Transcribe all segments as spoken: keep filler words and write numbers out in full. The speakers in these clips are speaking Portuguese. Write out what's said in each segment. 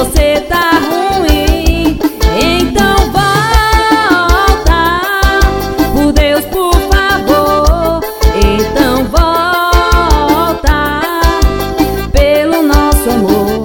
você tá ruim, então volta. Por Deus, por favor, então volta. Pelo nosso amor.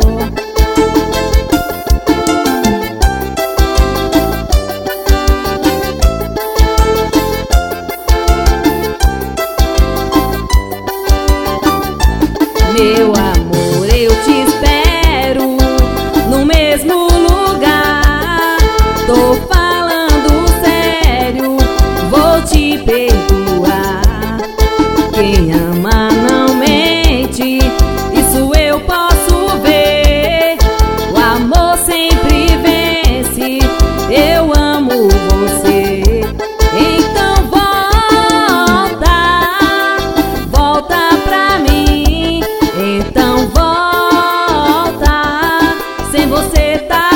Meu amor, eu te espero no mesmo lugar. Tô falando sério, vou te perdoar. Quem ama não mente, isso eu posso ver. O amor sempre vence, eu amo você. Então volta, volta pra mim. Então volta, sem você tá